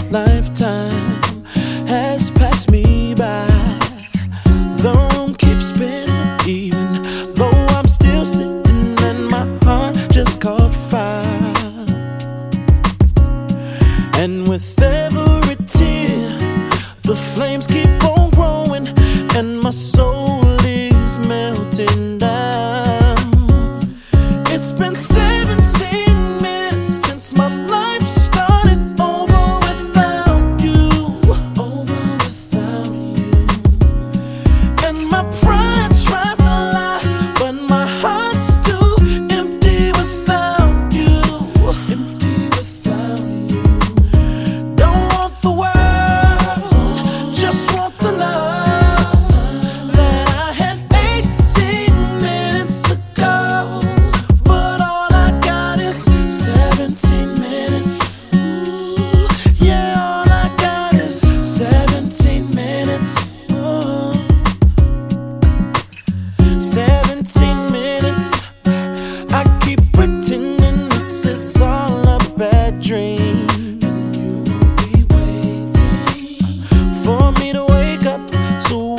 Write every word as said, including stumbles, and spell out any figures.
lifetime has passed me by. The room keeps spinning, even though I'm still sitting and my heart just caught fire. And with every tear, the flames keep on growing, and my soul is melting down. It's been seventeen minutes since my life started over without you, over without you. And my pride tries to lie, but my heart's too empty without you, empty without you. Don't want the world, just want the love that I had eighteen minutes ago. But all I got is seventeen minutes. Ooh, yeah, all I got is seventeen minutes. Oh. seventeen minutes. I keep pretending this is all a bad dream, and you will be waiting for me to wake up so